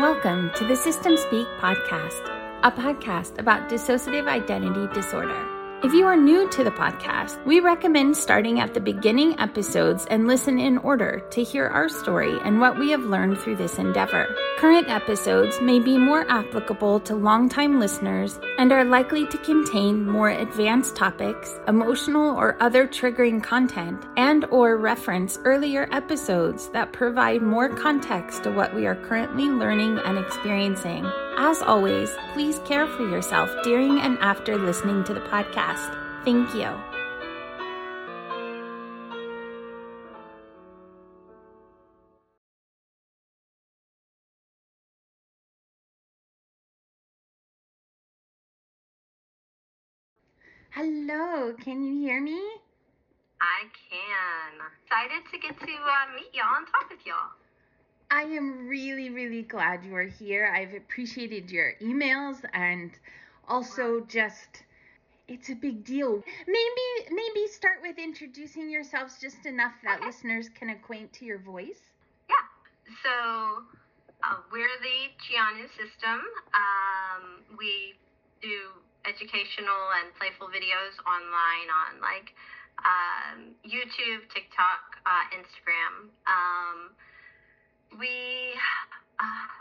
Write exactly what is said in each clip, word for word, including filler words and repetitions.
Welcome to the System Speak podcast, a podcast about dissociative identity disorder. If you are new to the podcast, we recommend starting at the beginning episodes and listen in order to hear our story and what we have learned through this endeavor. Current episodes may be more applicable to longtime listeners and are likely to contain more advanced topics, emotional or other triggering content, and or reference earlier episodes that provide more context to what we are currently learning and experiencing. As always, please care for yourself during and after listening to the podcast. Thank you. Hello, can you hear me? I can. Excited to get to uh, meet y'all and talk with y'all. I am really, really glad you are here. I've appreciated your emails and also just, it's a big deal. Maybe, maybe start with introducing yourselves just enough that Okay. listeners can acquaint to your voice. Yeah. So uh, we're the Giannu System. Um, we do educational and playful videos online on like um, YouTube, TikTok, uh, Instagram. Um, we uh,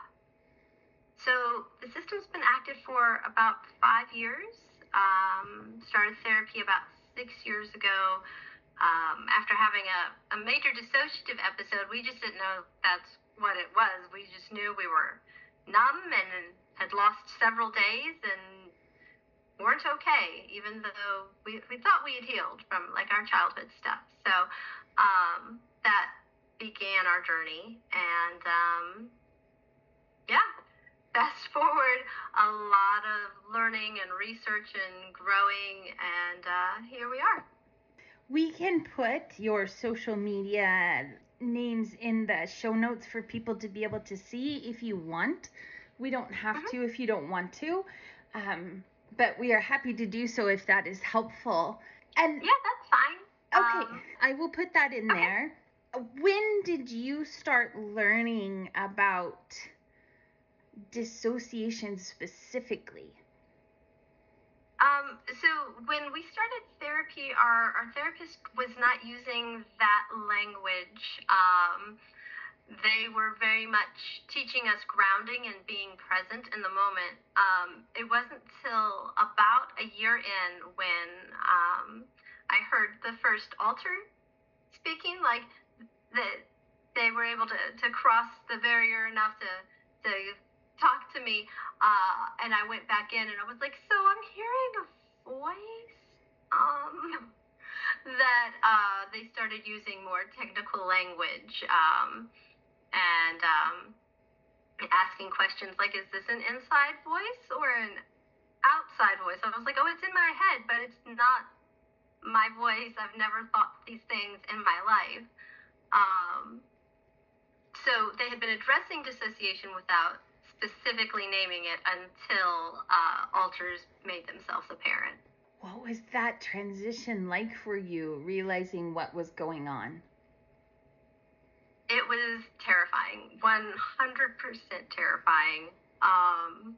so the system's been active for about five years. Um, started therapy about six years ago. Um, after having a, a major dissociative episode, we just didn't know that's what it was. We just knew we were numb and had lost several days and weren't okay, even though we, we thought we had healed from like our childhood stuff. So um, that began our journey. And um, yeah, fast forward, a lot of learning and research and growing, and uh, here we are. We can put your social media names in the show notes for people to be able to see if you want. We don't have Mhm. to if you don't want to, um, but we are happy to do so if that is helpful. And Yeah, that's fine. okay, Um, I will put that in okay. there. When did you start learning about dissociation specifically? Um, so when we started therapy, our, our therapist was not using that language. Um, they were very much teaching us grounding and being present in the moment. Um, it wasn't till about a year in when um, I heard the first alter speaking, like that they were able to, to cross the barrier enough to, to talk to me. Uh, and I went back in and I was like, so I'm hearing a voice. Um, that uh, they started using more technical language. Um, and um, asking questions like, is this an inside voice or an outside voice? I was like, oh, it's in my head, but it's not my voice. I've never thought these things in my life. Um, so they had been addressing dissociation without specifically naming it until uh, alters made themselves apparent. What was that transition like for you, realizing what was going on? It was terrifying, one hundred percent terrifying. Um,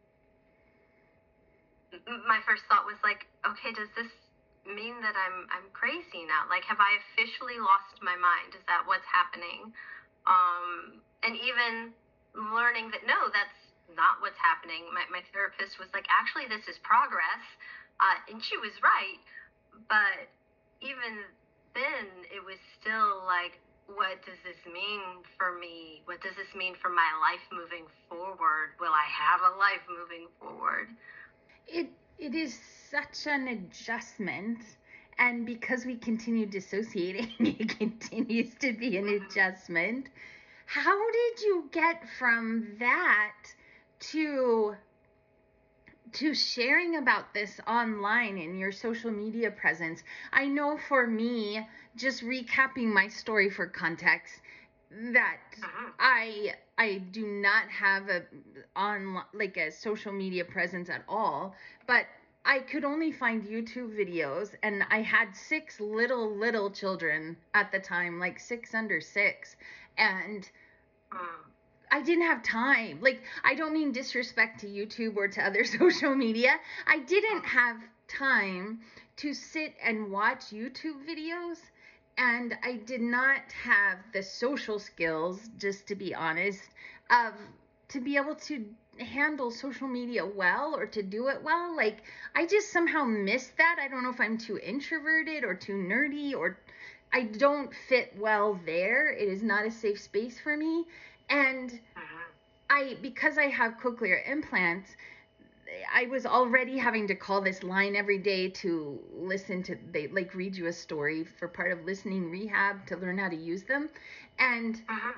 my first thought was like, okay, does this mean that I'm I'm crazy now? Like, have I officially lost my mind? Is that what's happening? Um, and even learning that no, that's not what's happening. My my therapist was like, actually, this is progress, uh, and she was right. But even then, it was still like, what does this mean for me? What does this mean for my life moving forward? Will I have a life moving forward? It it is such an adjustment, and because we continue dissociating, it continues to be an adjustment. How did you get from that to to sharing about this online in your social media presence? I know for me, just recapping my story for context, that Mhm. I I do not have a on like a social media presence at all, but I could only find YouTube videos, and I had six little little children at the time, like six under six, and Mm. I didn't have time. Like, I don't mean disrespect to YouTube or to other social media. I didn't have time to sit and watch YouTube videos, and I did not have the social skills, just to be honest, of to be able to handle social media well or to do it well. Like, I just somehow missed that. I don't know if I'm too introverted or too nerdy, or I don't fit well there. It is not a safe space for me. And I, because I have cochlear implants, I was already having to call this line every day to listen to, they like read you a story for part of listening rehab to learn how to use them. And uh-huh.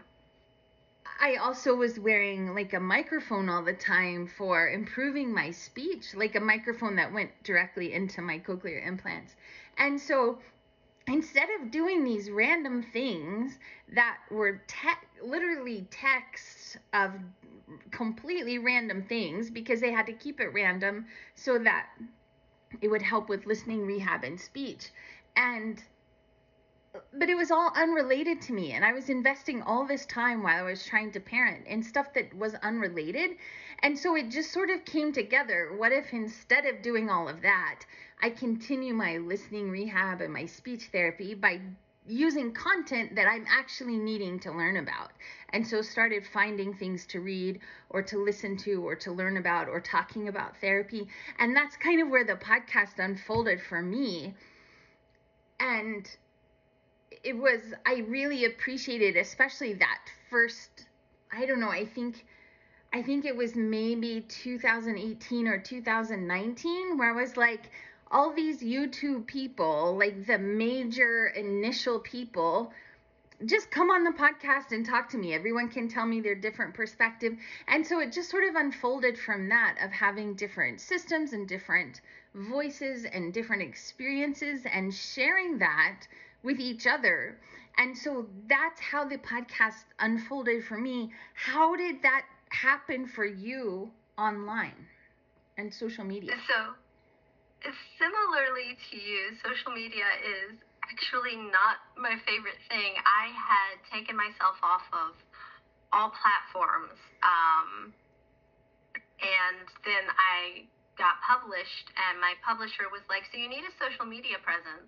I also was wearing like a microphone all the time for improving my speech, like a microphone that went directly into my cochlear implants. And so instead of doing these random things that were te- literally texts of completely random things, because they had to keep it random so that it would help with listening rehab and speech, and but it was all unrelated to me, and I was investing all this time while I was trying to parent in stuff that was unrelated. And so it just sort of came together. What if instead of doing all of that, I continue my listening rehab and my speech therapy by using content that I'm actually needing to learn about? And so started finding things to read or to listen to or to learn about or talking about therapy. And that's kind of where the podcast unfolded for me. And it was, I really appreciated, especially that first, I don't know, I think, I think it was maybe two thousand eighteen or two thousand nineteen, where I was like, all these YouTube people, like the major initial people, just come on the podcast and talk to me. Everyone can tell me their different perspective. And so it just sort of unfolded from that, of having different systems and different voices and different experiences and sharing that with each other. And so that's how the podcast unfolded for me. How did that happen for you online and social media? So, similarly to you, social media is actually not my favorite thing. I had taken myself off of all platforms, um, and then I got published, and my publisher was like, so you need a social media presence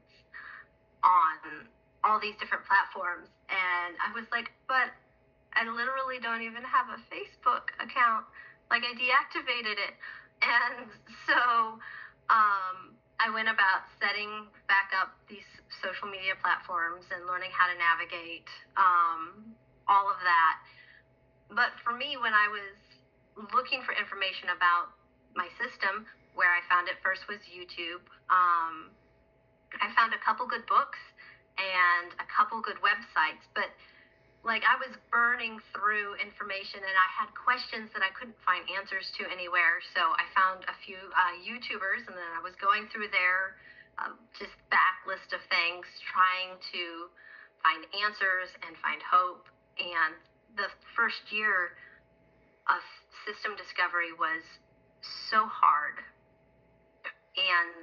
on all these different platforms. And I was like, but I literally don't even have a Facebook account. Like, I deactivated it. And so um, I went about setting back up these social media platforms and learning how to navigate um, all of that. But for me, when I was looking for information about my system, where I found it first was YouTube. Um, I found a couple good books and a couple good websites, but like I was burning through information and I had questions that I couldn't find answers to anywhere. So I found a few uh, YouTubers, and then I was going through their uh, just backlist of things, trying to find answers and find hope. And the first year of system discovery was so hard, and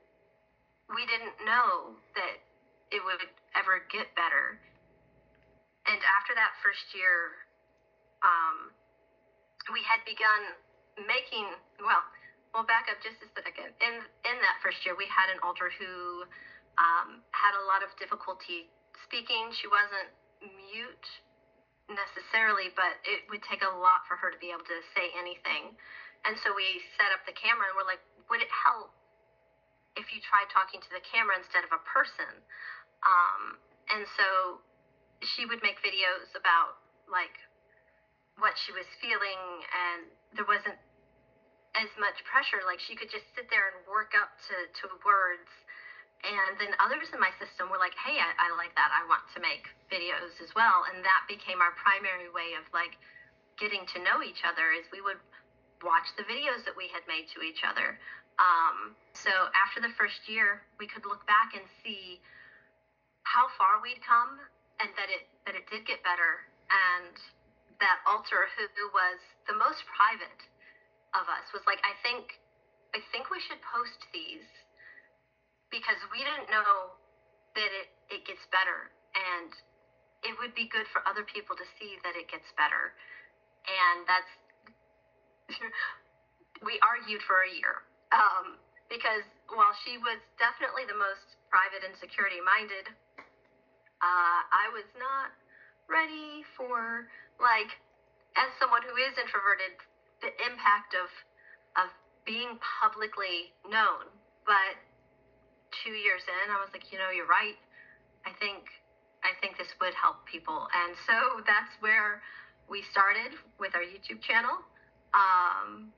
we didn't know that it would ever get better. And after that first year, um, we had begun making, well, we'll back up just a second. In in that first year, we had an alter who um, had a lot of difficulty speaking. She wasn't mute necessarily, but it would take a lot for her to be able to say anything. And so we set up the camera, and we're like, would it help if you tried talking to the camera instead of a person? Um, and so she would make videos about like what she was feeling, and there wasn't as much pressure. Like, she could just sit there and work up to, to words. And then others in my system were like, hey, I, I like that. I want to make videos as well. And that became our primary way of like getting to know each other, is we would watch the videos that we had made to each other. Um, so after the first year, we could look back and see how far we'd come, and that it that it did get better. And that alter who was the most private of us was like, I think I think we should post these, because we didn't know that it, it gets better, and it would be good for other people to see that it gets better. And that's, we argued for a year. Um, because while she was definitely the most private and security minded, uh, I was not ready for, like, as someone who is introverted, the impact of of being publicly known. But two years in, I was like, you know, you're right. I think I think this would help people. And so that's where we started with our YouTube channel. Um,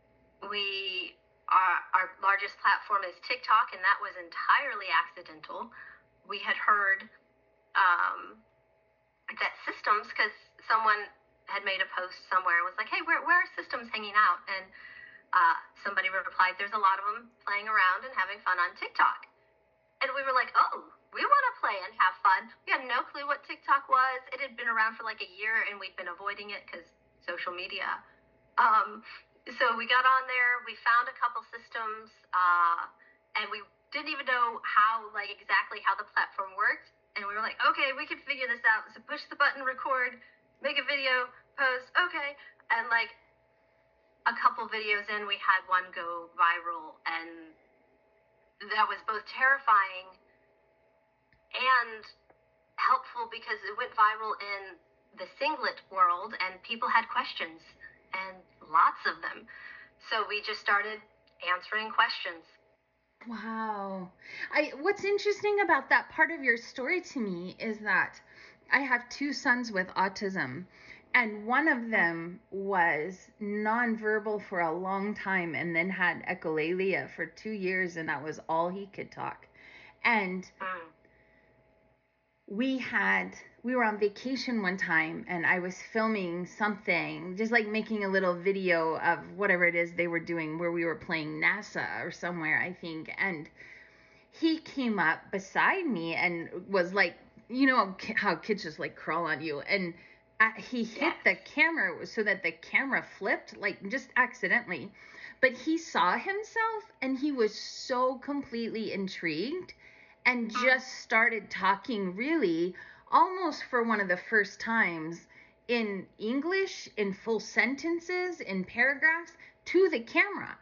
we our, our largest platform is TikTok, and that was entirely accidental. We had heard um, that Systems, because someone had made a post somewhere and was like, hey, where, where are Systems hanging out? And uh, somebody replied, there's a lot of them playing around and having fun on TikTok. And we were like, oh, we want to play and have fun. We had no clue what TikTok was. It had been around for like a year, and we'd been avoiding it because social media. Um, so we got on there. We found a couple systems, uh, and we didn't even know how, like, exactly how the platform worked. And we were like, okay, we can figure this out. So push the button, record, make a video, post, okay. And like a couple videos in, we had one go viral, and that was both terrifying and helpful because it went viral in the singlet world and people had questions, and lots of them. So we just started answering questions. Wow. I what's interesting about that part of your story to me is that I have two sons with autism, and one of them was nonverbal for a long time and then had echolalia for two years, and that was all he could talk. And Mm. we had we were on vacation one time, and I was filming something, just like making a little video of whatever it is they were doing, where we were playing NASA or somewhere, I think. And he came up beside me and was like, you know how kids just like crawl on you, and uh, he hit Yes. the camera so that the camera flipped, like just accidentally. But he saw himself, and he was so completely intrigued and just started talking, really almost for one of the first times, in English, in full sentences, in paragraphs, to the camera.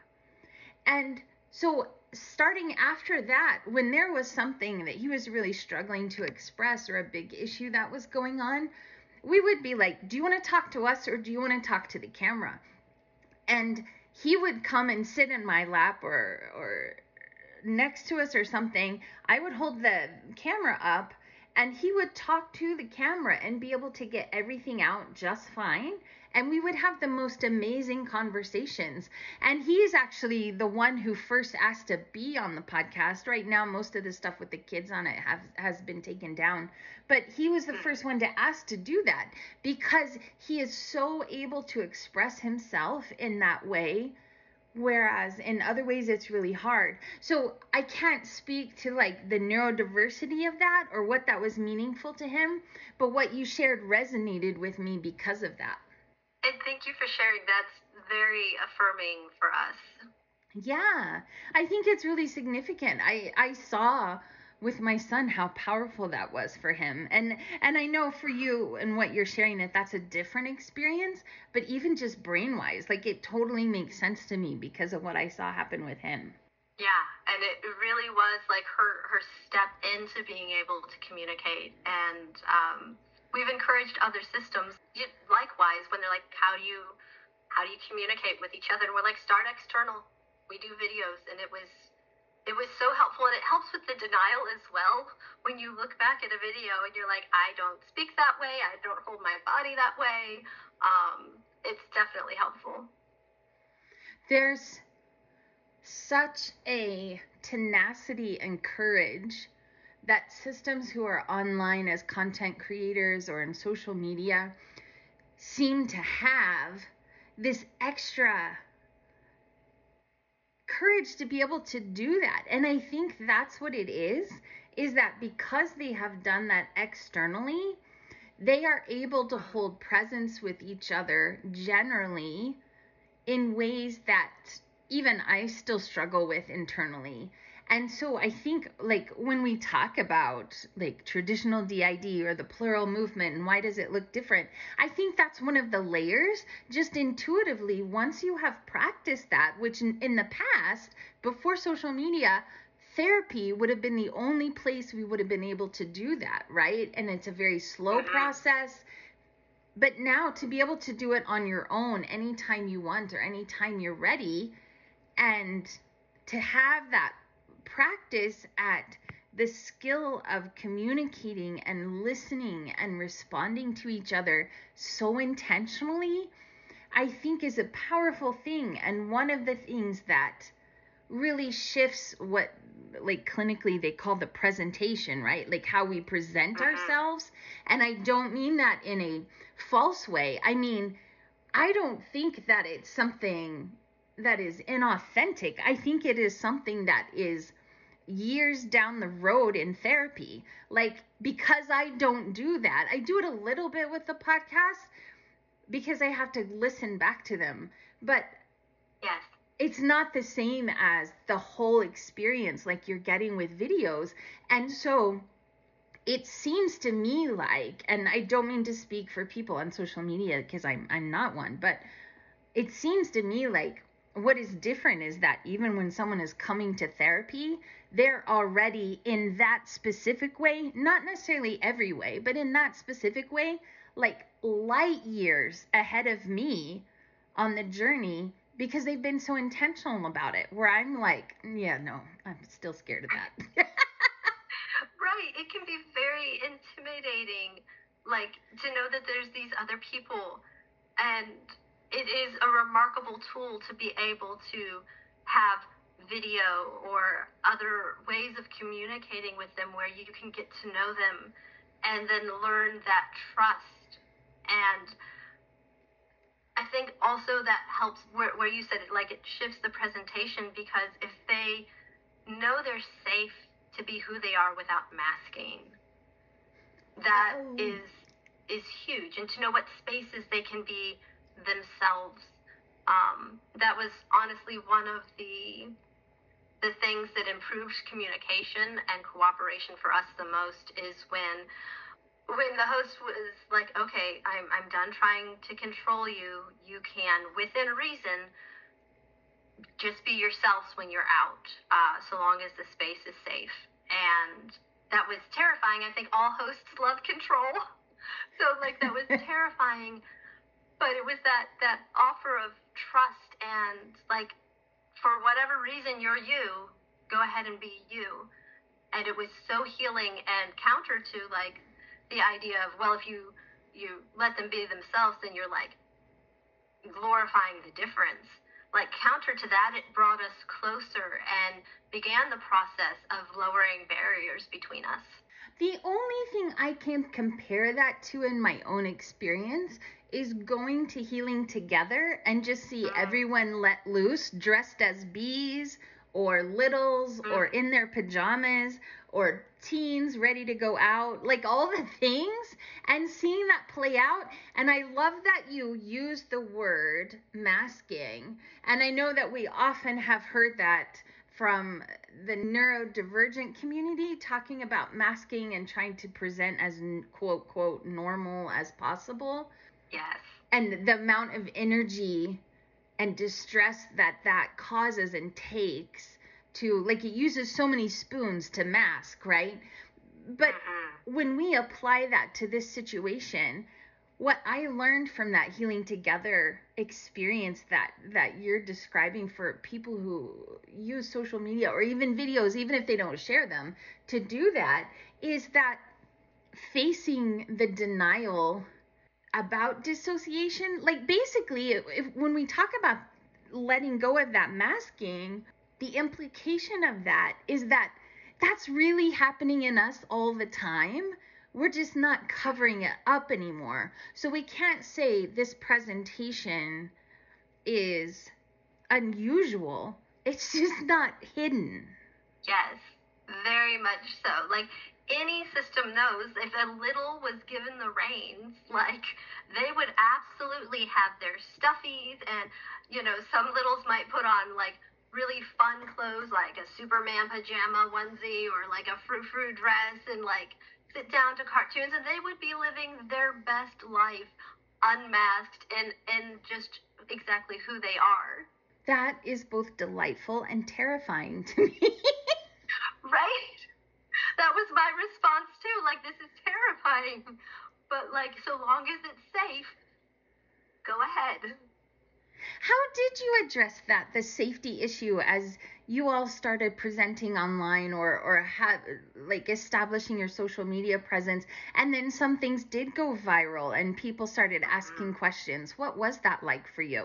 And so starting after that, when there was something that he was really struggling to express, or a big issue that was going on, we would be like, do you want to talk to us, or do you want to talk to the camera? And he would come and sit in my lap, or or next to us or something. I would hold the camera up, and he would talk to the camera and be able to get everything out just fine. And we would have the most amazing conversations. And he is actually the one who first asked to be on the podcast. Right now, most of the stuff with the kids on it have, has been taken down. But he was the first one to ask to do that, because he is so able to express himself in that way, whereas in other ways it's really hard. So I can't speak to like the neurodiversity of that or what that was meaningful to him, but what you shared resonated with me because of that. And thank you for sharing. That's very affirming for us. Yeah, I think it's really significant. I, I saw with my son how powerful that was for him. And and I know for you and what you're sharing, that that's a different experience, but even just brain-wise, like, it totally makes sense to me because of what I saw happen with him. Yeah, and it really was like her, her step into being able to communicate. And um, we've encouraged other systems, likewise, when they're like, how do you how do you communicate with each other? And we're like, start external. We do videos, and it was It was so helpful, and it helps with the denial as well. When you look back at a video and you're like, I don't speak that way, I don't hold my body that way, um, it's definitely helpful. There's such a tenacity and courage that systems who are online as content creators or in social media seem to have, this extra courage to be able to do that. And I think that's what it is, is that because they have done that externally, they are able to hold presence with each other generally in ways that even I still struggle with internally. And so I think, like, when we talk about like traditional D I D or the plural movement and why does it look different, I think that's one of the layers. Just intuitively, once you have practiced that, which in, in the past, before social media, therapy would have been the only place we would have been able to do that, right? And it's a very slow process. But now to be able to do it on your own anytime you want or anytime you're ready, and to have that practice at the skill of communicating and listening and responding to each other so intentionally, I think is a powerful thing. And one of the things that really shifts what, like, clinically they call the presentation, right? Like how we present ourselves. And I don't mean that in a false way. I mean, I don't think that it's something that is inauthentic. I think it is something that is years down the road in therapy. Like, because I don't do that, I do it a little bit with the podcast because I have to listen back to them. But yes, it's not the same as the whole experience like you're getting with videos. And so it seems to me like, and I don't mean to speak for people on social media because I'm I'm not one, but it seems to me like what is different is that even when someone is coming to therapy, they're already in that specific way, not necessarily every way, but in that specific way, like light years ahead of me on the journey, because they've been so intentional about it, where I'm like, yeah, no, I'm still scared of that. Right. It can be very intimidating, like, to know that there's these other people, and it is a remarkable tool to be able to have video or other ways of communicating with them where you can get to know them and then learn that trust. And I think also that helps where, where you said it, like it shifts the presentation, because if they know they're safe to be who they are without masking, that oh. is is huge. And to know what spaces they can be themselves. Um, that was honestly one of the the things that improved communication and cooperation for us the most, is when when the host was like, okay, I'm I'm done trying to control you. You can, within reason, just be yourselves when you're out, uh, so long as the space is safe. And that was terrifying. I think all hosts love control. So like that was terrifying. But it was that, that offer of trust and, like, for whatever reason you're you, go ahead and be you. And it was so healing and counter to, like, the idea of, well, if you, you let them be themselves, then you're, like, glorifying the difference. Like, counter to that, it brought us closer and began the process of lowering barriers between us. The only thing I can compare that to in my own experience is going to Healing Together and just see mm. everyone let loose, dressed as bees or littles mm. or in their pajamas, or teens ready to go out, like all the things, and seeing that play out. And I love that you use the word masking. And I know that we often have heard that from the neurodivergent community, talking about masking and trying to present as quote, quote, normal as possible. Yes. And the amount of energy and distress that that causes and takes to, like, it uses so many spoons to mask, right? But mm-hmm. when we apply that to this situation, what I learned from that Healing Together experience that that you're describing for people who use social media or even videos, even if they don't share them, to do that, is that facing the denial about dissociation, like basically if, when we talk about letting go of that masking, the implication of that is that that's really happening in us all the time. We're just not covering it up anymore. So we can't say this presentation is unusual. It's just not hidden. Yes, very much so. Like, any system knows if a little was given the reins, like they would absolutely have their stuffies, and you know, some littles might put on like really fun clothes like a Superman pajama onesie or like a frou-frou dress and like sit down to cartoons, and they would be living their best life unmasked and and just exactly who they are. That is both delightful and terrifying to me. Right? That was my response too. Like, this is terrifying. But like, so long as it's safe, go ahead. How did you address that, the safety issue, as you all started presenting online or or have like establishing your social media presence, and then some things did go viral and people started asking Mm-hmm. questions? What was that like for you?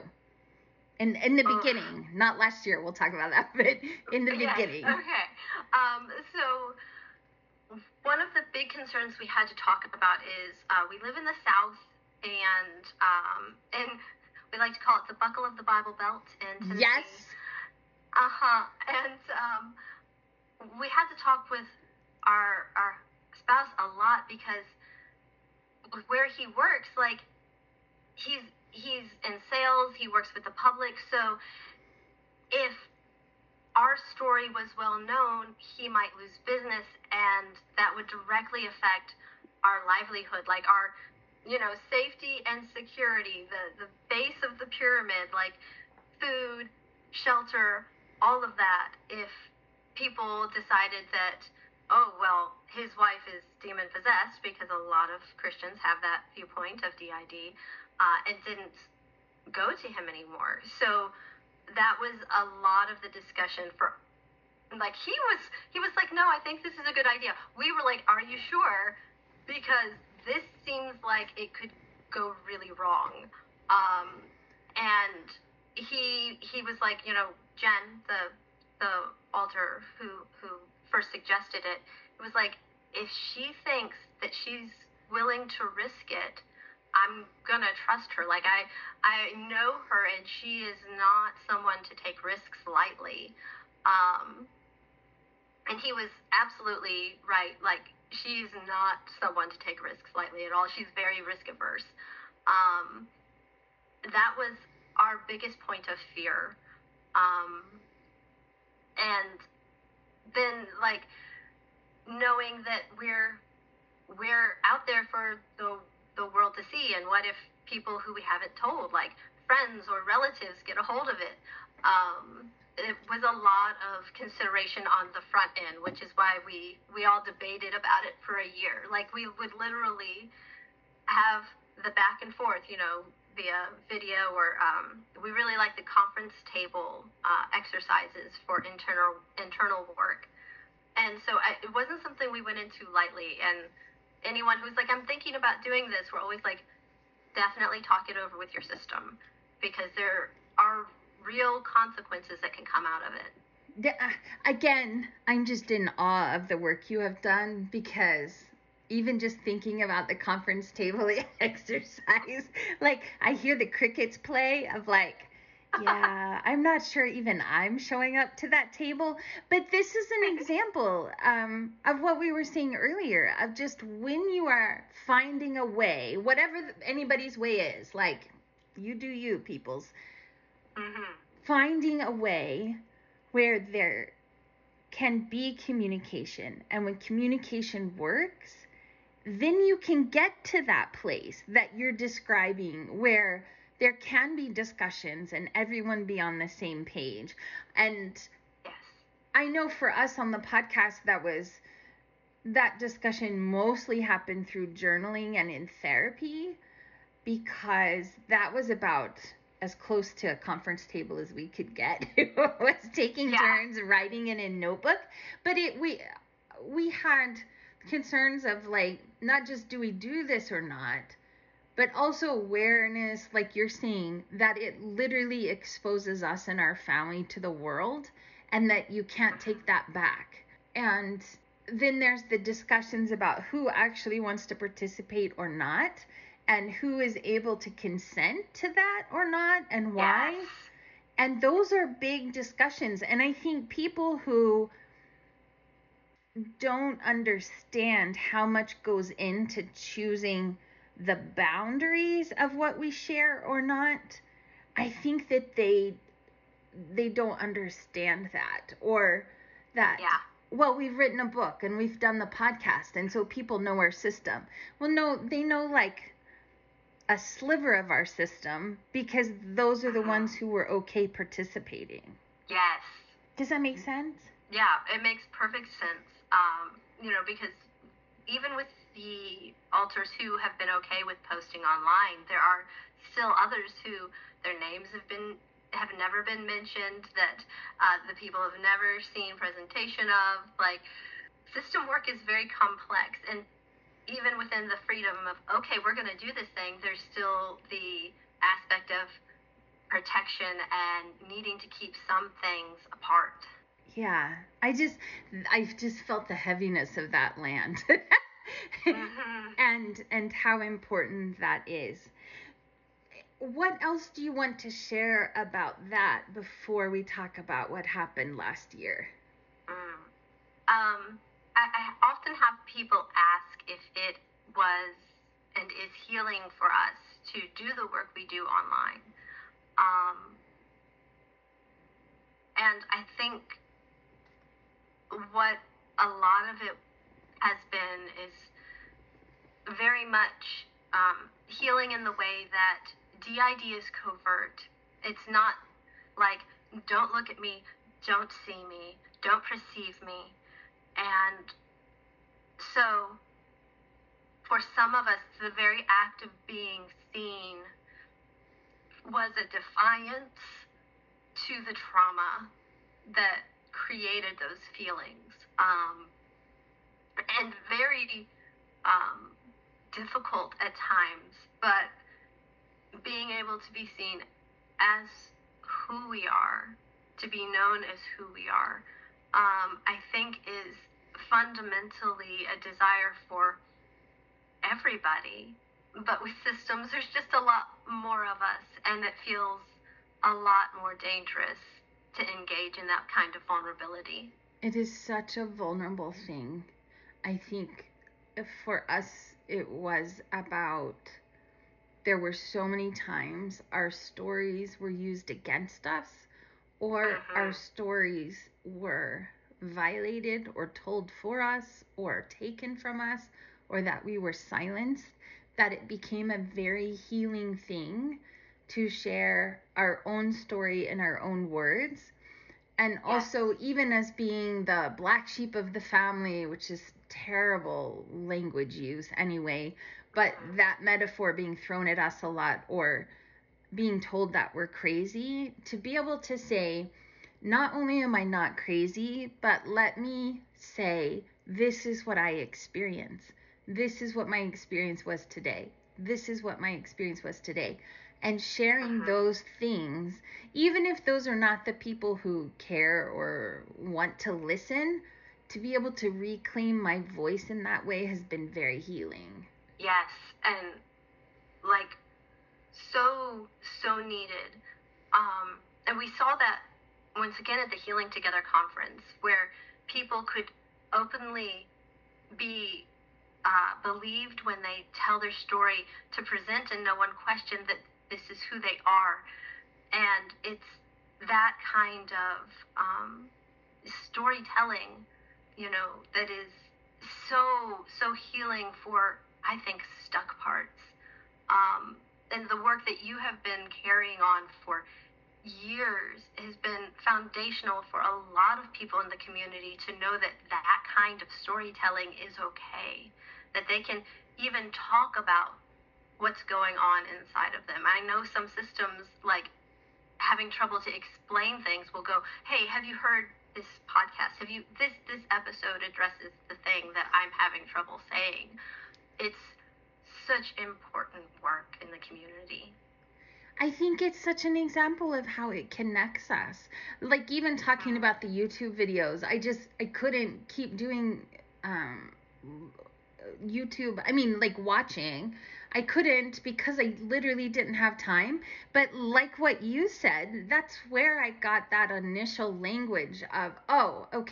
In in the Oh. beginning, not last year. We'll talk about that, but in the Yes, beginning. okay. Um, so one of the big concerns we had to talk about is uh, we live in the South, and um, and we like to call it the buckle of the Bible Belt in Tennessee. Yes. Uh huh. And um, we had to talk with our our spouse a lot because where he works, like he's he's in sales, he works with the public, so if our story was well known, he might lose business, and that would directly affect our livelihood, like our, you know, safety and security, the, the base of the pyramid, like food, shelter, all of that. If people decided that, oh, well, his wife is demon possessed, because a lot of Christians have that viewpoint of D I D, uh, and didn't go to him anymore. So that was a lot of the discussion for, like, he was he was like, no, I think this is a good idea. We were like, are you sure? Because this seems like it could go really wrong. Um, and he he was like, you know, Jen, the the altar who who first suggested it, it was like, if she thinks that she's willing to risk it, I'm gonna trust her. Like, I I know her, and she is not someone to take risks lightly. Um, and he was absolutely right. Like, she's not someone to take risks lightly at all. She's very risk averse. Um, that was our biggest point of fear. Um, and then, like, knowing that we're we're out there for the the world to see, and what if people who we haven't told, like friends or relatives, get a hold of it? Um, it was a lot of consideration on the front end, which is why we we all debated about it for a year. Like, we would literally have the back and forth, you know, via video, or um, we really like the conference table uh, exercises for internal internal work. And so I, it wasn't something we went into lightly. And anyone who's like, I'm thinking about doing this, we're always like, definitely talk it over with your system, because there are real consequences that can come out of it. Again, I'm just in awe of the work you have done, because even just thinking about the conference table exercise, like, I hear the crickets play of like, yeah, I'm not sure even I'm showing up to that table. But this is an example um, of what we were saying earlier, of just when you are finding a way, whatever anybody's way is, like, you do you, peoples, Mm-hmm. finding a way where there can be communication. And when communication works, then you can get to that place that you're describing, where there can be discussions and everyone be on the same page. And Yes. I know for us on the podcast, that was that discussion mostly happened through journaling and in therapy, because that was about as close to a conference table as we could get. It was taking Yeah. turns writing in a notebook. But it we we had concerns of, like, not just do we do this or not, but also awareness, like you're saying, that it literally exposes us and our family to the world, and that you can't take that back. And then there's the discussions about who actually wants to participate or not, and who is able to consent to that or not, and why. Yes. And those are big discussions. And I think people who don't understand how much goes into choosing the boundaries of what we share or not. I think that they they don't understand that, or that Yeah. well, we've written a book and we've done the podcast, and so people know our system. Well, no, they know like a sliver of our system because those are the Uh-huh. ones who were okay participating. Yes. Does that make sense? Yeah, it makes perfect sense. Um, you know, because even with the altars who have been okay with posting online, there are still others who their names have been have never been mentioned, that uh, the people have never seen presentation of. Like, system work is very complex, and even within the freedom of, okay, we're going to do this thing, there's still the aspect of protection and needing to keep some things apart. Yeah, I just I just felt the heaviness of that land. mm-hmm. and and how important that is. What else do you want to share about that before we talk about what happened last year? Mm. Um, I, I often have people ask if it was and is healing for us to do the work we do online. Um, and I think what a lot of it has been is very much um, healing in the way that D I D is covert. It's not like, don't look at me, don't see me, don't perceive me. And so for some of us, the very act of being seen was a defiance to the trauma that created those feelings. Um, and very um, difficult at times, but being able to be seen as who we are, to be known as who we are, um, I think is fundamentally a desire for everybody. But with systems, there's just a lot more of us, and it feels a lot more dangerous to engage in that kind of vulnerability. It is such a vulnerable thing. I think for us, it was about, there were so many times our stories were used against us, or mm-hmm. our stories were violated or told for us or taken from us, or that we were silenced, that it became a very healing thing to share our own story in our own words. And also, yes. even as being the black sheep of the family, which is terrible language use anyway, but that metaphor being thrown at us a lot, or being told that we're crazy, to be able to say, not only am I not crazy, but let me say, this is what I experience. This is what my experience was today. This is what my experience was today. And sharing uh-huh. those things, even if those are not the people who care or want to listen, to be able to reclaim my voice in that way has been very healing. Yes, and like so, so needed. Um, and we saw that once again at the Healing Together conference, where people could openly be uh, believed when they tell their story, to present and no one question that this is who they are. And it's that kind of um, storytelling, you know, that is so, so healing for, I think, stuck parts. Um, and the work that you have been carrying on for years has been foundational for a lot of people in the community to know that that kind of storytelling is okay, that they can even talk about what's going on inside of them. I know some systems, like having trouble to explain things, will go, hey, have you heard this podcast? Have you, this, this episode addresses the thing that I'm having trouble saying. It's such important work in the community. I think it's such an example of how it connects us. Like, even talking about the YouTube videos, I just, I couldn't keep doing um, YouTube. I mean, like watching. I couldn't because I literally didn't have time. But like what you said, that's where I got that initial language of, oh, okay,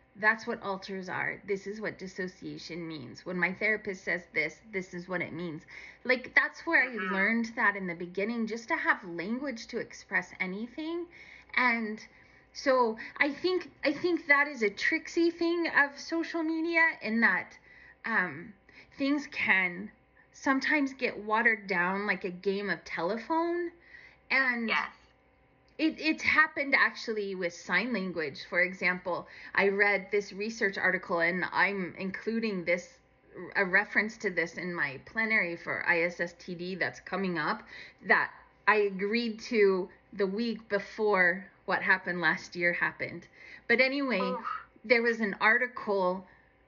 that's what alters are. This is what dissociation means. When my therapist says this, this is what it means. Like, that's where I learned that in the beginning, just to have language to express anything. And so I think I think that is a tricksy thing of social media, in that um, things can sometimes get watered down like a game of telephone. And yes. It, it's happened actually with sign language. For example, I read this research article, and I'm including this, a reference to this in my plenary for I S S T D that's coming up, that I agreed to the week before what happened last year happened. But anyway, Oof. There was an article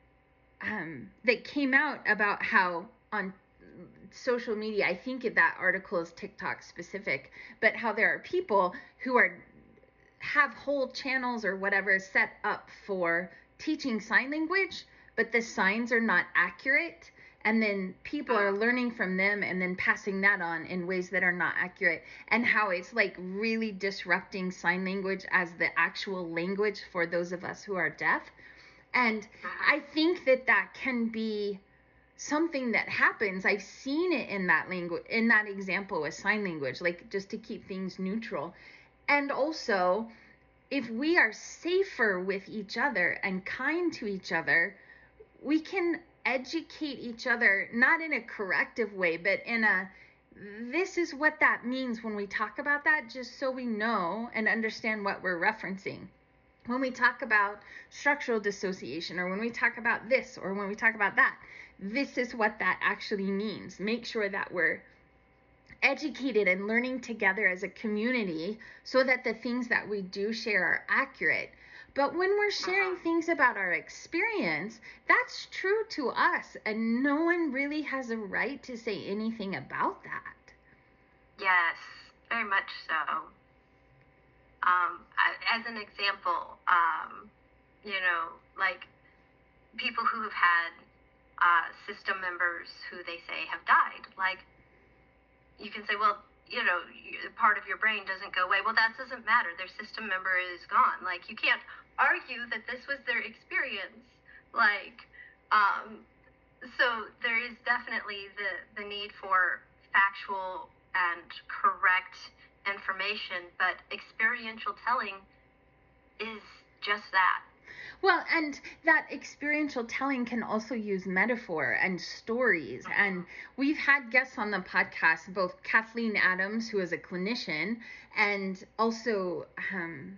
um, that came out about how on social media, I think that article is TikTok specific, but how there are people who are have whole channels or whatever set up for teaching sign language, but the signs are not accurate, and then people are learning from them and then passing that on in ways that are not accurate, and how it's like really disrupting sign language as the actual language for those of us who are deaf. And I think that that can be something that happens. I've seen it in that language, in that example with sign language, like just to keep things neutral. And also, if we are safer with each other and kind to each other, we can educate each other, not in a corrective way, but in a, this is what that means when we talk about that, just so we know and understand what we're referencing. When we talk about structural dissociation, or when we talk about this, or when we talk about that, this is what that actually means. Make sure that we're educated and learning together as a community so that the things that we do share are accurate. But when we're sharing things about our experience, that's true to us, and no one really has a right to say anything about that. Yes, very much so. Um, as an example, um, you know, like people who have had uh, system members who they say have died, like, you can say, well, you know, part of your brain doesn't go away. Well, that doesn't matter. Their system member is gone. Like, you can't argue that this was their experience. Like, um, so there is definitely the, the need for factual and correct information, but experiential telling is just that. Well, and that experiential telling can also use metaphor and stories. Mm-hmm. And we've had guests on the podcast, both Kathleen Adams, who is a clinician, and also um,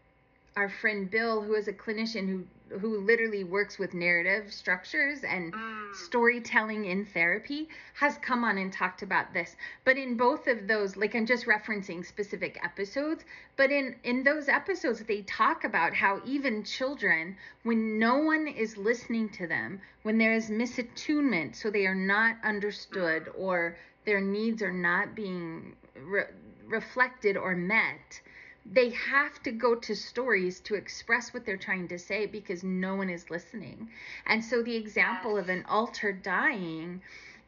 our friend Bill, who is a clinician who who literally works with narrative structures and mm. storytelling in therapy, has come on and talked about this. But in both of those, like, I'm just referencing specific episodes, but in, in those episodes, they talk about how even children, when no one is listening to them, when there is misattunement, so they are not understood or their needs are not being re- reflected or met, they have to go to stories to express what they're trying to say because no one is listening. And so the example yes. of an alter dying,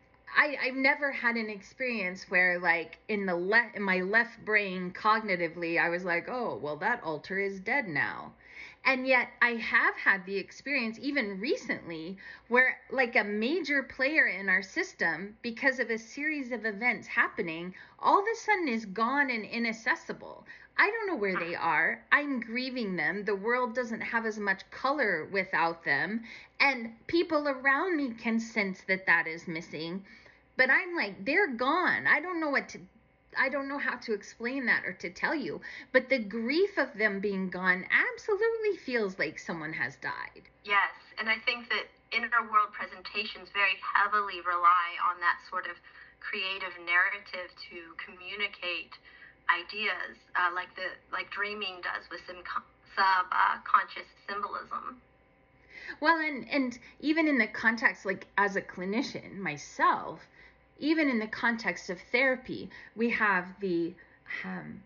I, I've never had an experience where, like, in the left, in my left brain, cognitively, I was like, oh, well, that alter is dead now. And yet I have had the experience, even recently, where, like, a major player in our system, because of a series of events happening, all of a sudden is gone and inaccessible. I don't know where they are. I'm grieving them. The world doesn't have as much color without them. And people around me can sense that that is missing. But I'm like, they're gone. I don't know what to, I don't know how to explain that or to tell you. But the grief of them being gone absolutely feels like someone has died. Yes. And I think that inner world presentations very heavily rely on that sort of creative narrative to communicate ideas, uh, like the like dreaming does with some subconscious uh, symbolism. Well, and and even in the context, like, as a clinician myself, even in the context of therapy, we have the um,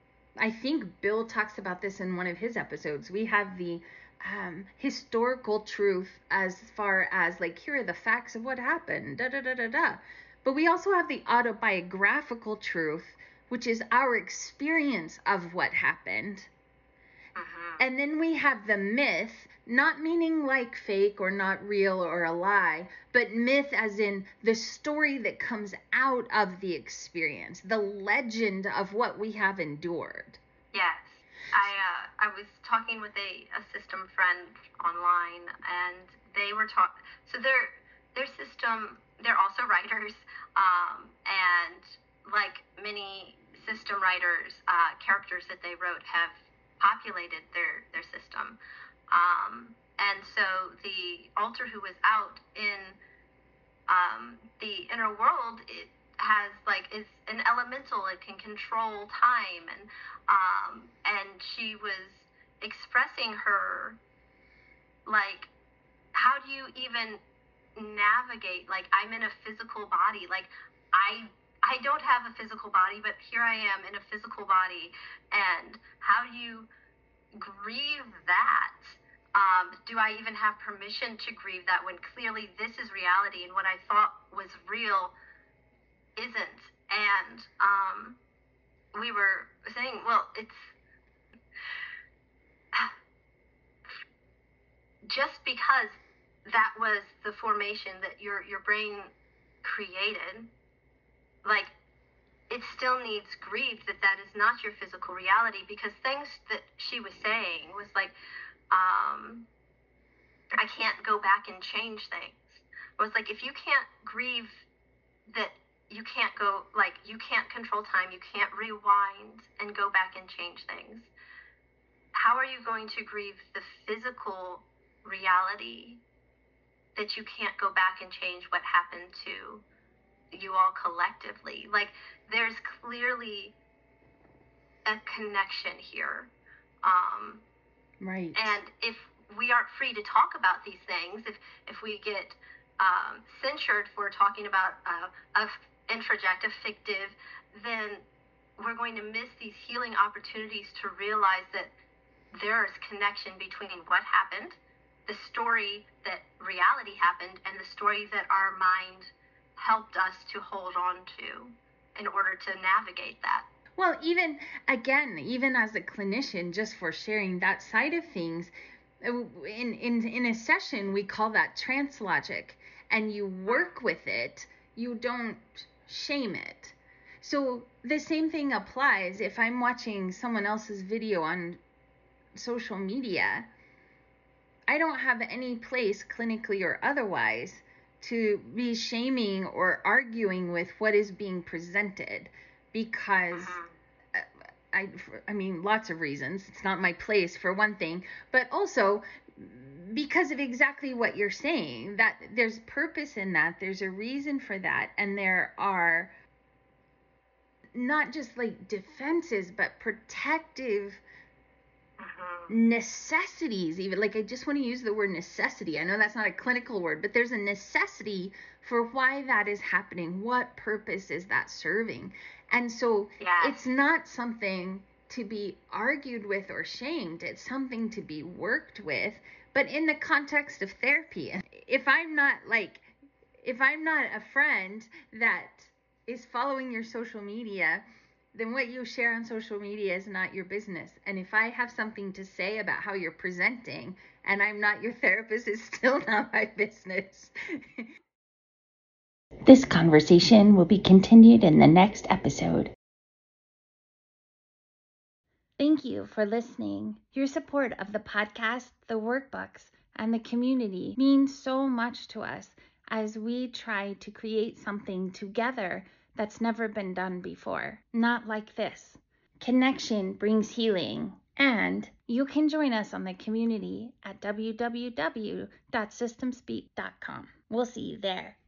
I think Bill talks about this in one of his episodes. We have the um, historical truth as far as, like, here are the facts of what happened, da da da da da. But we also have the autobiographical truth, which is our experience of what happened. Uh-huh. And then we have the myth, not meaning like fake or not real or a lie, but myth as in the story that comes out of the experience, the legend of what we have endured. Yes. I uh, I was talking with a, a system friend online, and they were talking. So their their system, they're also writers, um, and like many system writers, uh, characters that they wrote have populated their their system, um, and so the alter who was out in um, the inner world, it has like is an elemental. It can control time, and um, and she was expressing her like, how do you even navigate? Like, I'm in a physical body. Like, I I don't have a physical body, but here I am in a physical body, and how do you grieve that? Um, do I even have permission to grieve that when clearly this is reality and what I thought was real isn't? And um, we were saying, well, it's just because that was the formation that your your brain created, like, it still needs grief that that is not your physical reality, because things that she was saying was like, um, I can't go back and change things. It was like, if you can't grieve that you can't go, like, you can't control time, you can't rewind and go back and change things, how are you going to grieve the physical reality that you can't go back and change what happened to you all collectively? Like, there's clearly a connection here. Um, right. And if we aren't free to talk about these things, if if we get um, censured for talking about uh, a introject, a fictive, then we're going to miss these healing opportunities to realize that there is connection between what happened, the story that reality happened, and the story that our mind helped us to hold on to in order to navigate that. Well, even, again, even as a clinician, just for sharing that side of things, in, in, in a session, we call that trance logic, and you work with it, you don't shame it. So the same thing applies if I'm watching someone else's video on social media. I don't have any place, clinically or otherwise, to be shaming or arguing with what is being presented, because I, I mean, lots of reasons. It's not my place, for one thing, but also because of exactly what you're saying, that there's purpose in that, there's a reason for that, and there are not just like defenses, but protective necessities, even. Like, I just want to use the word necessity. I know that's not a clinical word, but there's a necessity for why that is happening. What purpose is that serving? And so yeah. It's not something to be argued with or shamed. It's something to be worked with, but in the context of therapy. If I'm not like, if I'm not a friend that is following your social media, then what you share on social media is not your business. And if I have something to say about how you're presenting and I'm not your therapist, it's still not my business. This conversation will be continued in the next episode. Thank you for listening. Your support of the podcast, the workbooks, and the community means so much to us as we try to create something together that's never been done before. Not like this. Connection brings healing, and you can join us on the community at w w w dot system speak dot com. We'll see you there.